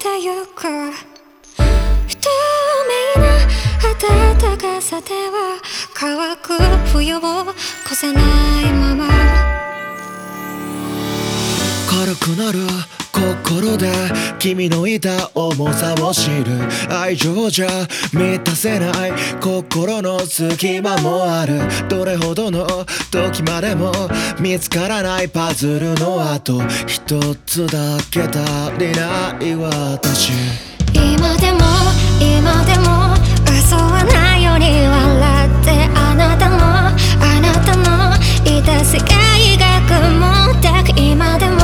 てゆく不透明な暖かさでは乾く冬を越せないまま軽くなる心で君のいた重さを知る愛情じゃ満たせない心の隙間もあるどれほどの時までも見つからないパズルの跡一つだけ足りない私今でも嘘はないように笑ってあなたのいた世界が曇ってく今でも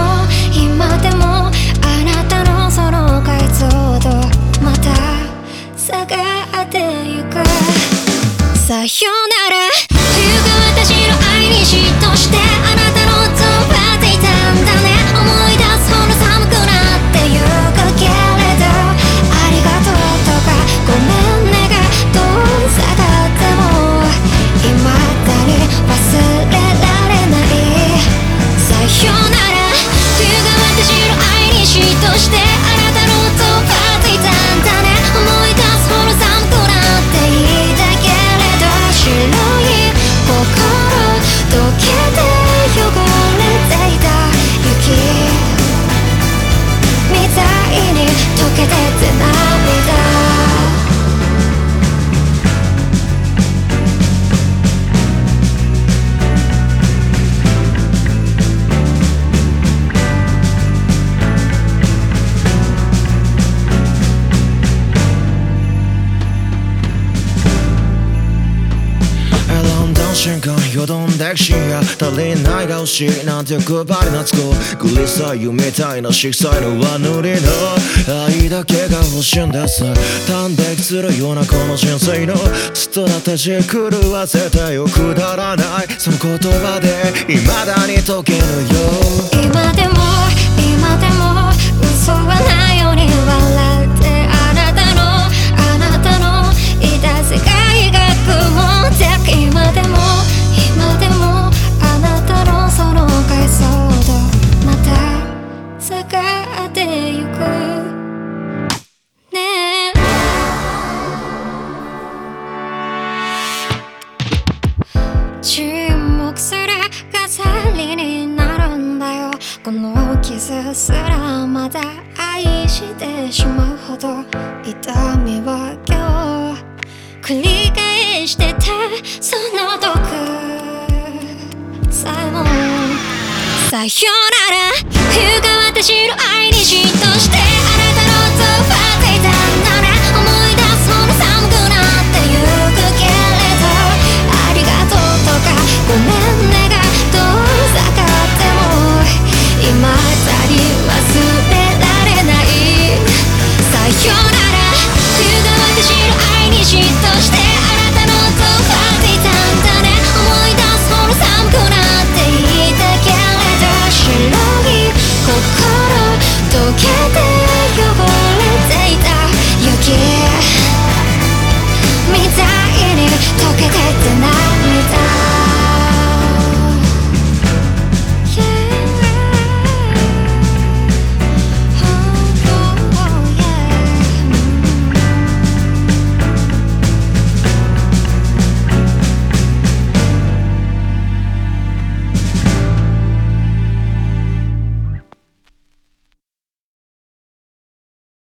あなたのその解像度また下がってゆくさよなら冬が私の愛に嫉妬してあなたのずっぱっていたんだね思い出すほど寒くなってゆくけれどありがとうとかごめんねがどう下がっても未だに忘れられないさよなら冬が私の愛に嫉妬してあなたのずっぱっていたんだね思い出すほど寒くなっていたけれど白い心溶けて汚れていた雪みたいに溶けてって涙瞬間よどんでく深夜足りないが欲しいなんて欲張りなつこグリサイユみたいな色彩の上塗りの愛だけが欲しいんです端的するようなこの人生のストラテジー狂わせてよくだらないその言葉で未だに解けぬよ今でも嘘はないように笑ってあなたのいた世界が曇ってく今でもあなたのその解像度また下がってゆくね沈黙する飾りになるんだよこの傷すらまだ愛してしまうほど痛みは今日繰り返してたその毒さえもさよなら冬が私の愛に嫉妬して